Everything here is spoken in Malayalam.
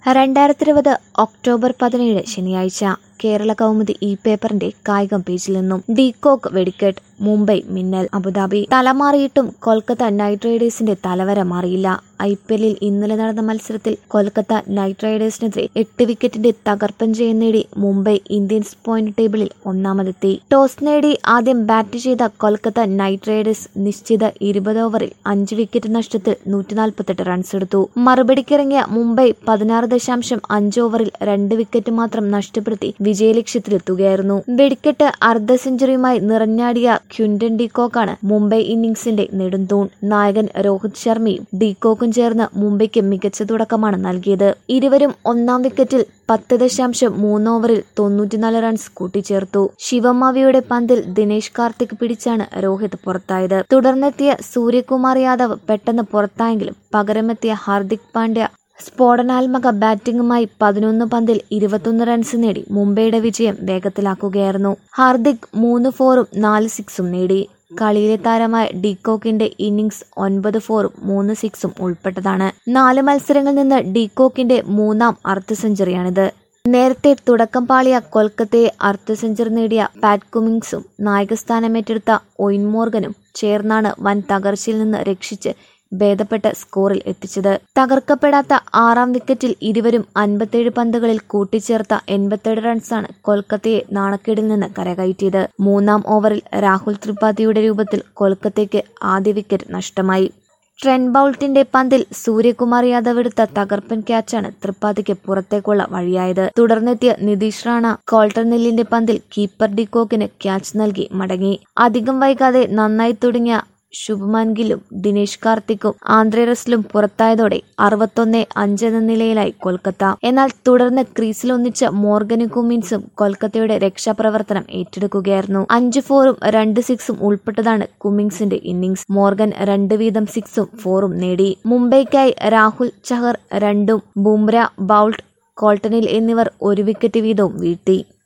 2020 ഒക്ടോബർ 17 ശനിയാഴ്ച കേരള കൗമുദി ഈ പേപ്പറിന്റെ കായികം പേജിൽ നിന്നും ഡീകോക്ക് വെടിക്കെട്ട് മുംബൈ മിന്നൽ അബുദാബി തലമാറിയിട്ടും കൊൽക്കത്ത നൈറ്റ് റൈഡേഴ്സിന്റെ തലവര മാറിയില്ല. IPLൽ ഇന്നലെ നടന്ന മത്സരത്തിൽ കൊൽക്കത്ത നൈറ്റ് റൈഡേഴ്സിനെതിരെ 8 വിക്കറ്റിന്റെ തകർപ്പൻ ജയം നേടി മുംബൈ ഇന്ത്യൻസ് പോയിന്റ് ടേബിളിൽ ഒന്നാമതെത്തി. ടോസ് നേടി ആദ്യം ബാറ്റ് ചെയ്ത കൊൽക്കത്ത നൈറ്റ് റൈഡേഴ്സ് നിശ്ചിത 20 ഓവറിൽ 5 വിക്കറ്റ് നഷ്ടത്തിൽ 148 റൺസ് എടുത്തു. മറുപടിക്കിറങ്ങിയ മുംബൈ 16.5 ഓവറിൽ 2 വിക്കറ്റ് മാത്രം നഷ്ടപ്പെടുത്തി വിജയലക്ഷ്യത്തിലെത്തുകയായിരുന്നു. വെടിക്കെട്ട് അർദ്ധ സെഞ്ചുറിയുമായി നിറഞ്ഞാടിയ ക്വിന്റൻ ഡീകോക്കാണ് മുംബൈ ഇന്നിംഗ്സിന്റെ നെടുന്തൂൺ. നായകൻ രോഹിത് ശർമ്മയും ഡീകോക്കും ചേർന്ന് മുംബൈക്ക് മികച്ച തുടക്കമാണ് നൽകിയത്. ഇരുവരും ഒന്നാം വിക്കറ്റിൽ 10.3 ഓവറിൽ 94 റൺസ് കൂട്ടിച്ചേർത്തു. ശിവമാവിയുടെ പന്തിൽ ദിനേശ് കാർത്തിക് പിടിച്ചാണ് രോഹിത് പുറത്തായത്. തുടർന്നെത്തിയ സൂര്യകുമാർ യാദവ് പെട്ടെന്ന് പുറത്തായെങ്കിലും പകരമെത്തിയ ഹാർദിക് പാണ്ഡ്യ സ്ഫോടനാത്മക ബാറ്റിംഗുമായി 11 പന്തിൽ 21 റൺസ് നേടി മുംബൈയുടെ വിജയം വേഗത്തിലാക്കുകയായിരുന്നു. ഹാർദിക് 3 ഫോറും 4 സിക്സും നേടി. കളിയിലെ താരമായ ഡീകോക്കിന്റെ ഇന്നിംഗ്സ് 9 ഫോറും 3 സിക്സും ഉൾപ്പെട്ടതാണ്. 4 മത്സരങ്ങളിൽ നിന്ന് ഡീകോക്കിന്റെ മൂന്നാം അർദ്ധ സെഞ്ചുറിയാണിത്. നേരത്തെ തുടക്കം പാളിയ കൊൽക്കത്തയെ അർദ്ധ സെഞ്ചുറി നേടിയ പാറ്റ് കുമിൻസും നായകസ്ഥാനമേറ്റെടുത്ത ഒയിൻ മോർഗനും ചേർന്നാണ് വൻ തകർച്ചയിൽ നിന്ന് രക്ഷിച്ച് ഭേദപ്പെട്ട സ്കോറിൽ എത്തിച്ചത്. തകർക്കപ്പെടാത്ത 6-ാം വിക്കറ്റിൽ ഇരുവരും 57 പന്തുകളിൽ കൂട്ടിച്ചേർത്ത 87 റൺസാണ് കൊൽക്കത്തയെ നാണക്കേടിൽ നിന്ന് കരകയറ്റിയത്. 3-ാം ഓവറിൽ രാഹുൽ ത്രിപാഠിയുടെ രൂപത്തിൽ കൊൽക്കത്തയ്ക്ക് ആദ്യ വിക്കറ്റ് നഷ്ടമായി. ട്രെന്റ് ബൗൾട്ടിന്റെ പന്തിൽ സൂര്യകുമാർ യാദവ് എടുത്ത തകർപ്പൻ ക്യാച്ചാണ് ത്രിപാഠിക്ക് പുറത്തേക്കുള്ള വഴിയായത്. തുടർന്നെത്തിയ നിതീഷ് റാണ കോൾട്ടർ നെല്ലിന്റെ പന്തിൽ കീപ്പർ ഡീകോക്കിന് ക്യാച്ച് നൽകി മടങ്ങി. അധികം വൈകാതെ നന്നായി തുടങ്ങിയ ശുഭ്മാൻ ഗില്ലും ദിനേശ് കാർത്തിക്കും ആന്ദ്രെ റസ്സലും പുറത്തായതോടെ 61-5 എന്ന നിലയിലായി കൊൽക്കത്ത. എന്നാൽ തുടർന്ന് ക്രീസിൽ ഒന്നിച്ച മോർഗനും കുമിൻസും കൊൽക്കത്തയുടെ രക്ഷാപ്രവർത്തനം ഏറ്റെടുക്കുകയായിരുന്നു. 5 ഫോറും 2 സിക്സും ഉൾപ്പെട്ടതാണ് കുമിൻസിന്റെ ഇന്നിംഗ്സ്. മോർഗൻ 2 വീതം സിക്സും ഫോറും നേടി. മുംബൈക്കായി രാഹുൽ ചഹർ 2ഉം ബുംറ, ബൗൾട്ട്, കോൾട്ടനിൽ എന്നിവർ 1 വിക്കറ്റ് വീതവും വീഴ്ത്തി.